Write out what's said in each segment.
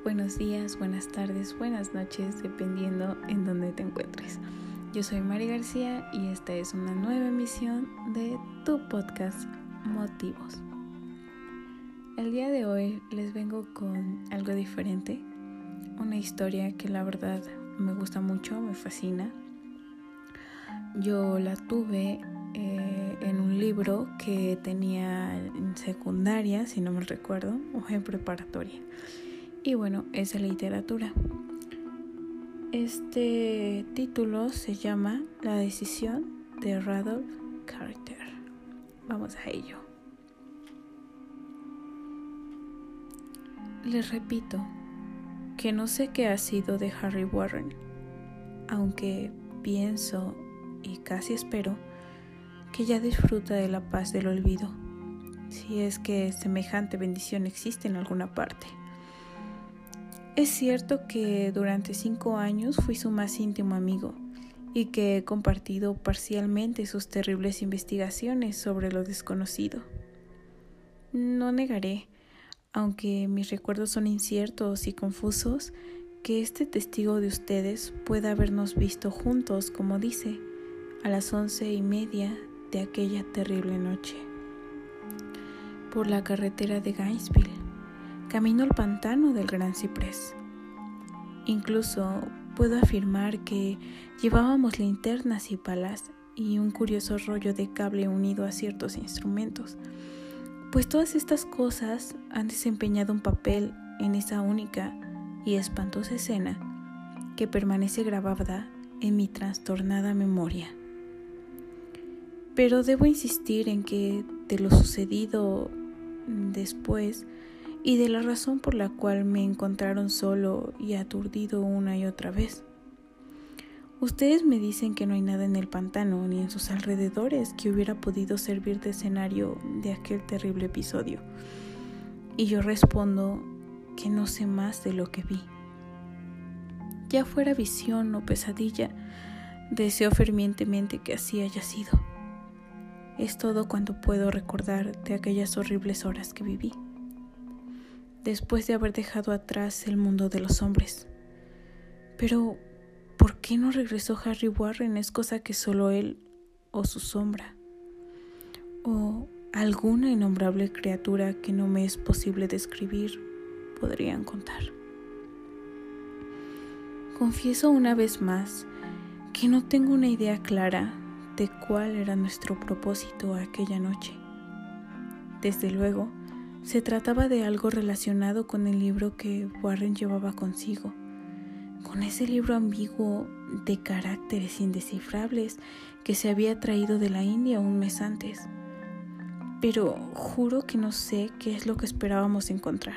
buenos días, buenas tardes, buenas noches, dependiendo en donde te encuentres. Yo soy Mari García y esta es una nueva emisión de tu podcast Motivos. El día de hoy les vengo con algo diferente, una historia que la verdad me gusta mucho, me fascina. Yo la tuve en un libro que tenía en secundaria, si no me recuerdo, o en preparatoria. Y bueno, es de literatura. Este título se llama La decisión de Randolph Carter. Vamos a ello. Les repito que no sé qué ha sido de Harry Warren, aunque pienso y casi espero que ya disfruta de la paz del olvido, si es que semejante bendición existe en alguna parte. Es cierto que durante 5 años fui su más íntimo amigo y que he compartido parcialmente sus terribles investigaciones sobre lo desconocido. No negaré, aunque mis recuerdos son inciertos y confusos, que este testigo de ustedes pueda habernos visto juntos, como dice, a las 11:30 de aquella terrible noche, por la carretera de Gainesville, camino al pantano del Gran Ciprés. Incluso puedo afirmar que llevábamos linternas y palas y un curioso rollo de cable unido a ciertos instrumentos, pues todas estas cosas han desempeñado un papel en esa única y espantosa escena que permanece grabada en mi trastornada memoria. Pero debo insistir en que de lo sucedido después y de la razón por la cual me encontraron solo y aturdido una y otra vez. Ustedes me dicen que no hay nada en el pantano ni en sus alrededores que hubiera podido servir de escenario de aquel terrible episodio. Y yo respondo que no sé más de lo que vi. Ya fuera visión o pesadilla, deseo fervientemente que así haya sido. Es todo cuanto puedo recordar de aquellas horribles horas que viví, después de haber dejado atrás el mundo de los hombres. Pero, ¿por qué no regresó Harry Warren? Es cosa que solo él, o su sombra, o alguna innombrable criatura que no me es posible describir, podrían contar. Confieso una vez más que no tengo una idea clara de cuál era nuestro propósito aquella noche. Desde luego, se trataba de algo relacionado con el libro que Warren llevaba consigo, con ese libro ambiguo de caracteres indescifrables que se había traído de la India un mes antes. Pero juro que no sé qué es lo que esperábamos encontrar.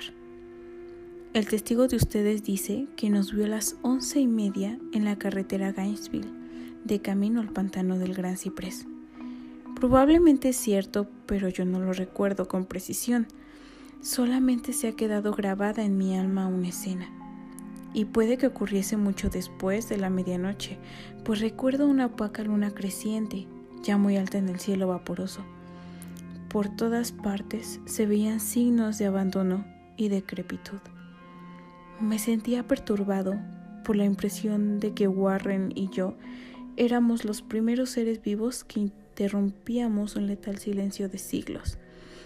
El testigo de ustedes dice que nos vio a las 11:30 en la carretera Gainesville, de camino al pantano del Gran Ciprés. Probablemente es cierto, pero yo no lo recuerdo con precisión. Solamente se ha quedado grabada en mi alma una escena, y puede que ocurriese mucho después de la medianoche, pues recuerdo una opaca luna creciente, ya muy alta en el cielo vaporoso. Por todas partes se veían signos de abandono y decrepitud. Me sentía perturbado por la impresión de que Warren y yo éramos los primeros seres vivos que interrumpíamos un letal silencio de siglos.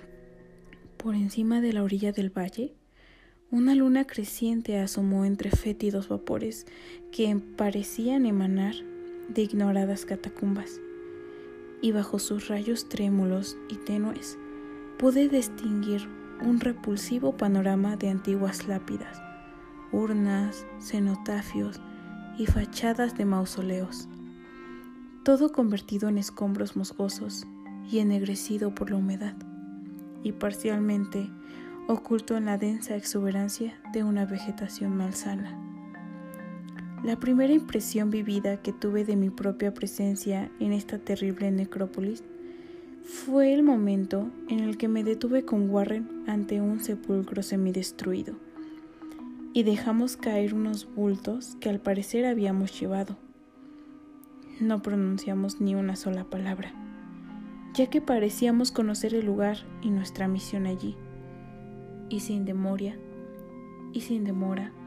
Por encima de la orilla del valle, una luna creciente asomó entre fétidos vapores que parecían emanar de ignoradas catacumbas, y bajo sus rayos trémulos y tenues pude distinguir un repulsivo panorama de antiguas lápidas, urnas, cenotafios y fachadas de mausoleos, todo convertido en escombros musgosos y ennegrecido por la humedad, y parcialmente oculto en la densa exuberancia de una vegetación malsana. La primera impresión vivida que tuve de mi propia presencia en esta terrible necrópolis fue el momento en el que me detuve con Warren ante un sepulcro semidestruido y dejamos caer unos bultos que al parecer habíamos llevado. No pronunciamos ni una sola palabra, ya que parecíamos conocer el lugar y nuestra misión allí. Y sin demora,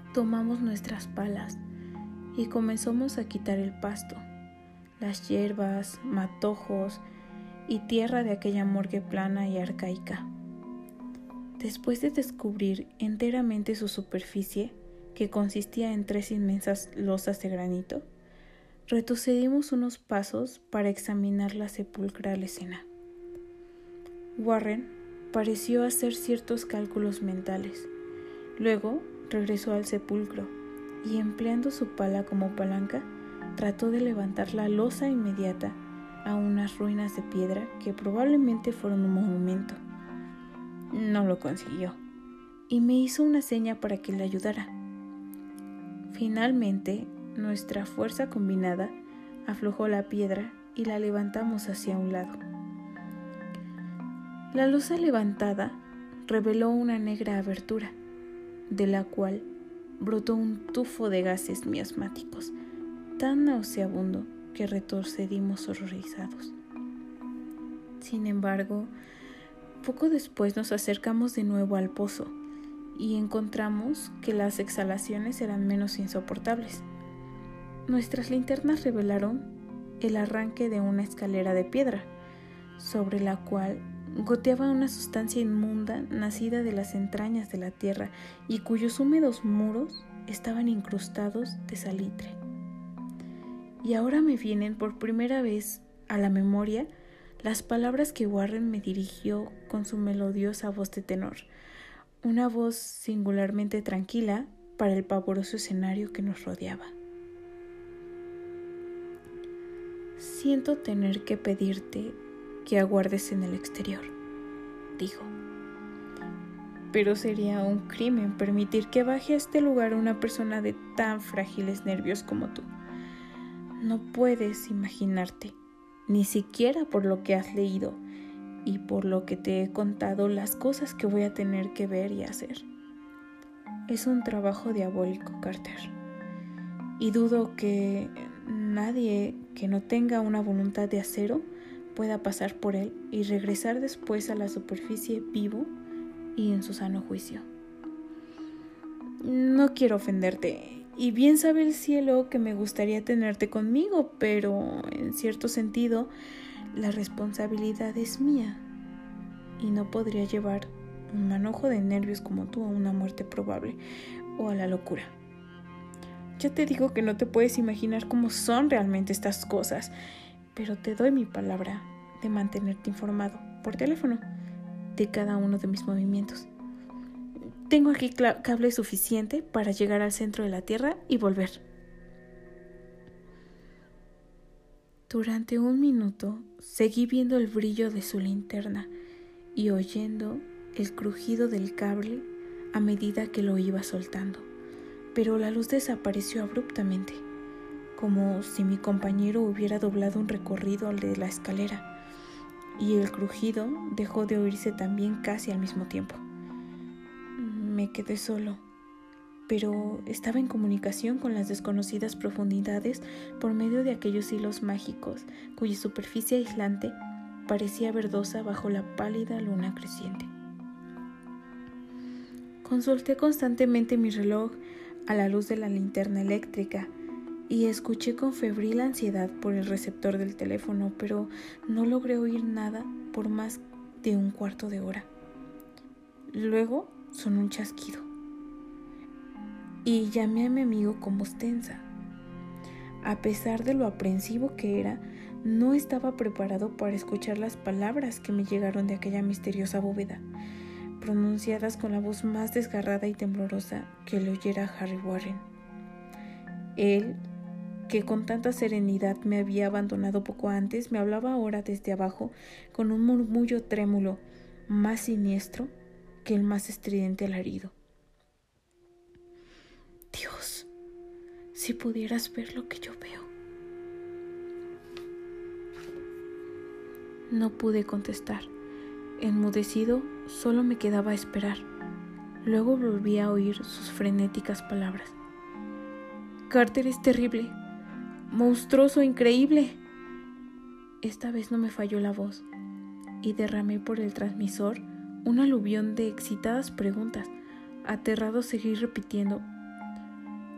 Tomamos nuestras palas y comenzamos a quitar el pasto, las hierbas, matojos y tierra de aquella morgue plana y arcaica. Después de descubrir enteramente su superficie, que consistía en 3 inmensas losas de granito, retrocedimos unos pasos para examinar la sepulcral escena. Warren pareció hacer ciertos cálculos mentales. Luego regresó al sepulcro y, empleando su pala como palanca, trató de levantar la losa inmediata a unas ruinas de piedra que probablemente fueron un monumento. No lo consiguió y me hizo una seña para que le ayudara. Finalmente, nuestra fuerza combinada aflojó la piedra y la levantamos hacia un lado. La losa levantada reveló una negra abertura, de la cual brotó un tufo de gases miasmáticos, tan nauseabundo que retrocedimos horrorizados. Sin embargo, poco después nos acercamos de nuevo al pozo y encontramos que las exhalaciones eran menos insoportables. Nuestras linternas revelaron el arranque de una escalera de piedra, sobre la cual goteaba una sustancia inmunda nacida de las entrañas de la tierra y cuyos húmedos muros estaban incrustados de salitre. Y ahora me vienen por primera vez a la memoria las palabras que Warren me dirigió con su melodiosa voz de tenor, una voz singularmente tranquila para el pavoroso escenario que nos rodeaba. Siento tener que pedirte que aguardes en el exterior, dijo. Pero sería un crimen permitir que baje a este lugar una persona de tan frágiles nervios como tú. No puedes imaginarte, ni siquiera por lo que has leído y por lo que te he contado, las cosas que voy a tener que ver y hacer. Es un trabajo diabólico, Carter, y dudo que nadie que no tenga una voluntad de acero pueda pasar por él y regresar después a la superficie vivo y en su sano juicio. No quiero ofenderte, y bien sabe el cielo que me gustaría tenerte conmigo, pero en cierto sentido la responsabilidad es mía y no podría llevar un manojo de nervios como tú a una muerte probable o a la locura. Ya te digo que no te puedes imaginar cómo son realmente estas cosas, pero te doy mi palabra de mantenerte informado por teléfono de cada uno de mis movimientos. Tengo aquí cable suficiente para llegar al centro de la Tierra y volver. Durante 1 minuto seguí viendo el brillo de su linterna y oyendo el crujido del cable a medida que lo iba soltando, pero la luz desapareció abruptamente, como si mi compañero hubiera doblado un recorrido al de la escalera, y el crujido dejó de oírse también casi al mismo tiempo. Me quedé solo, pero estaba en comunicación con las desconocidas profundidades por medio de aquellos hilos mágicos cuya superficie aislante parecía verdosa bajo la pálida luna creciente. Consulté constantemente mi reloj a la luz de la linterna eléctrica y escuché con febril ansiedad por el receptor del teléfono, pero no logré oír nada por más de 1/4 de hora. Luego sonó un chasquido y llamé a mi amigo con voz tensa. A pesar de lo aprensivo que era, no estaba preparado para escuchar las palabras que me llegaron de aquella misteriosa bóveda, pronunciadas con la voz más desgarrada y temblorosa que le oyera Harry Warren. Él, que con tanta serenidad me había abandonado poco antes, me hablaba ahora desde abajo con un murmullo trémulo, más siniestro que el más estridente alarido. Dios, si pudieras ver lo que yo veo. No pude contestar. Enmudecido, solo me quedaba esperar. Luego volví a oír sus frenéticas palabras. Carter es terrible, monstruoso, increíble. Esta vez no me falló la voz y derramé por el transmisor un aluvión de excitadas preguntas. Aterrado seguí repitiendo: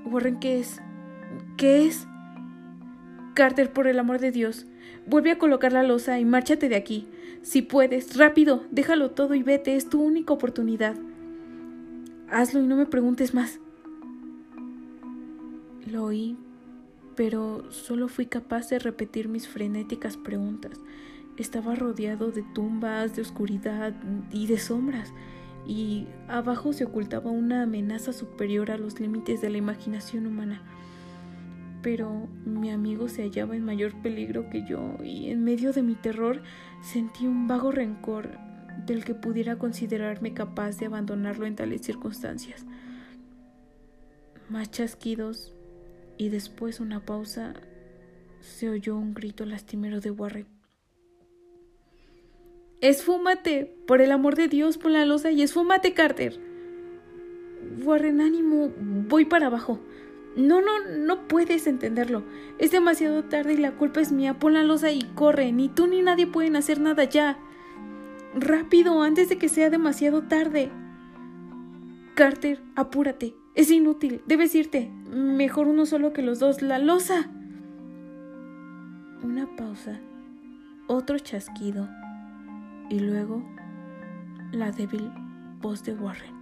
Warren, ¿qué es? ¿Qué es? Carter, por el amor de Dios, vuelve a colocar la losa y márchate de aquí. Si puedes, rápido, déjalo todo y vete, es tu única oportunidad. Hazlo y no me preguntes más. Lo oí, pero solo fui capaz de repetir mis frenéticas preguntas. Estaba rodeado de tumbas, de oscuridad y de sombras, y abajo se ocultaba una amenaza superior a los límites de la imaginación humana. Pero mi amigo se hallaba en mayor peligro que yo, y en medio de mi terror sentí un vago rencor del que pudiera considerarme capaz de abandonarlo en tales circunstancias. Más chasquidos y después una pausa, se oyó un grito lastimero de Warren. ¡Esfúmate! Por el amor de Dios, pon la losa y esfúmate, Carter. Warren, ánimo, voy para abajo. No puedes entenderlo. Es demasiado tarde y la culpa es mía. Pon la losa y corre. Ni tú ni nadie pueden hacer nada ya. Rápido, antes de que sea demasiado tarde. Carter, apúrate. Es inútil. Debes irte. Mejor uno solo que los dos. ¡La losa! Una pausa. Otro chasquido. Y luego la débil voz de Warren.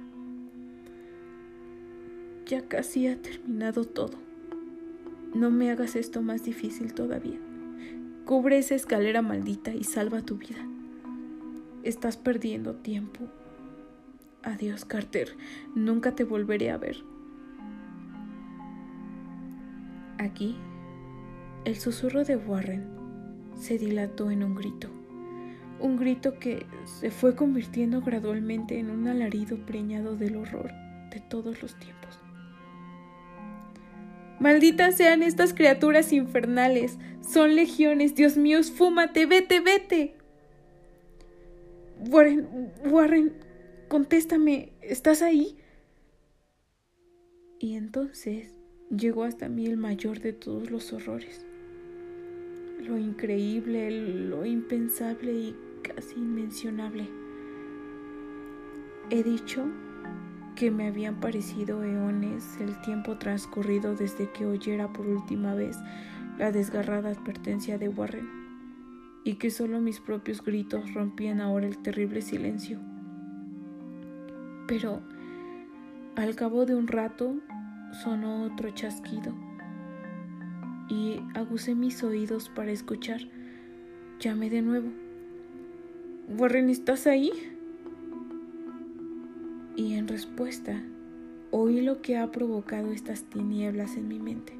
Ya casi ha terminado todo. No me hagas esto más difícil todavía. Cubre esa escalera maldita y salva tu vida. Estás perdiendo tiempo. Adiós, Carter. Nunca te volveré a ver. Aquí, el susurro de Warren se dilató en un grito. Un grito que se fue convirtiendo gradualmente en un alarido preñado del horror de todos los tiempos. ¡Malditas sean estas criaturas infernales! ¡Son legiones! ¡Dios mío, esfúmate! ¡Vete, vete! Warren, contéstame, ¿estás ahí? Y entonces llegó hasta mí el mayor de todos los horrores. Lo increíble, lo impensable y casi inmencionable. He dicho que me habían parecido eones el tiempo transcurrido desde que oyera por última vez la desgarrada advertencia de Warren, y que solo mis propios gritos rompían ahora el terrible silencio. Pero al cabo de un rato sonó otro chasquido, y aguzé mis oídos para escuchar. Llamé de nuevo. Warren, ¿estás ahí? Y en respuesta, oí lo que ha provocado estas tinieblas en mi mente.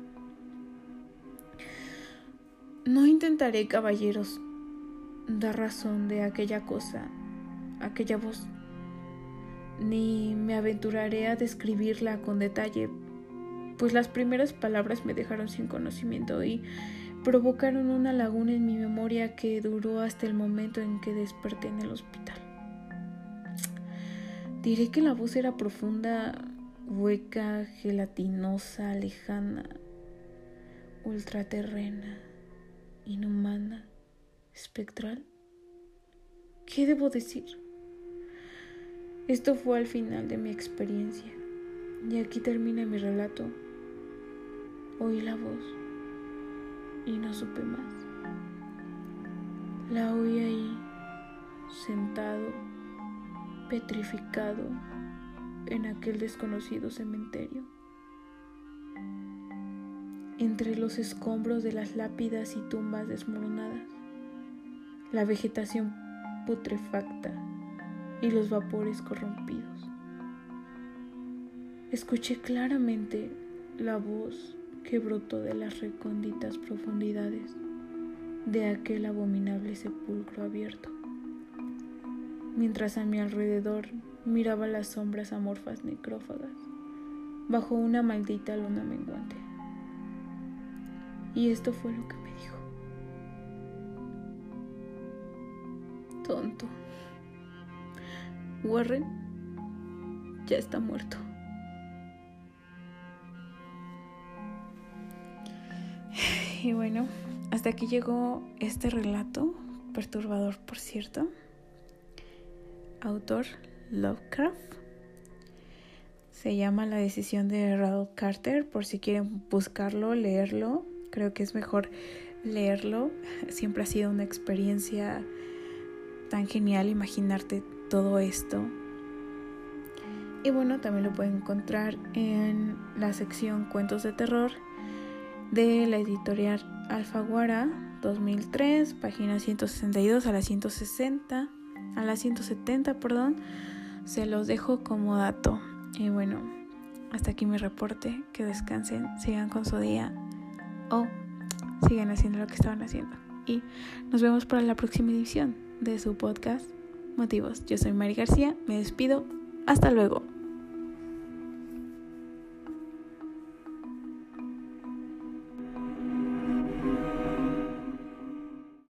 No intentaré, caballeros, dar razón de aquella cosa, aquella voz, ni me aventuraré a describirla con detalle, pues las primeras palabras me dejaron sin conocimiento y provocaron una laguna en mi memoria que duró hasta el momento en que desperté en el hospital. Diré que la voz era profunda, hueca, gelatinosa, lejana, ultraterrena, inhumana, espectral. ¿Qué debo decir? Esto fue al final de mi experiencia, y aquí termina mi relato. Oí la voz y no supe más. La oí ahí, sentado, petrificado, en aquel desconocido cementerio. Entre los escombros de las lápidas y tumbas desmoronadas, la vegetación putrefacta y los vapores corrompidos. Escuché claramente la voz que brotó de las recónditas profundidades de aquel abominable sepulcro abierto, mientras a mi alrededor miraba las sombras amorfas necrófagas bajo una maldita luna menguante. Y esto fue lo que me dijo: tonto, Warren ya está muerto. Y bueno, hasta aquí llegó este relato, perturbador por cierto. Autor Lovecraft. Se llama La decisión de Ralph Carter, por si quieren buscarlo, leerlo. Creo que es mejor leerlo. Siempre ha sido una experiencia tan genial imaginarte todo esto. Y bueno, también lo pueden encontrar en la sección Cuentos de Terror de la editorial Alfaguara 2003, páginas 162 a la 170, se los dejo como dato. Y bueno, hasta aquí mi reporte. Que descansen, sigan con su día o sigan haciendo lo que estaban haciendo. Y nos vemos para la próxima edición de su podcast Motivos. Yo soy Mari García, me despido, hasta luego.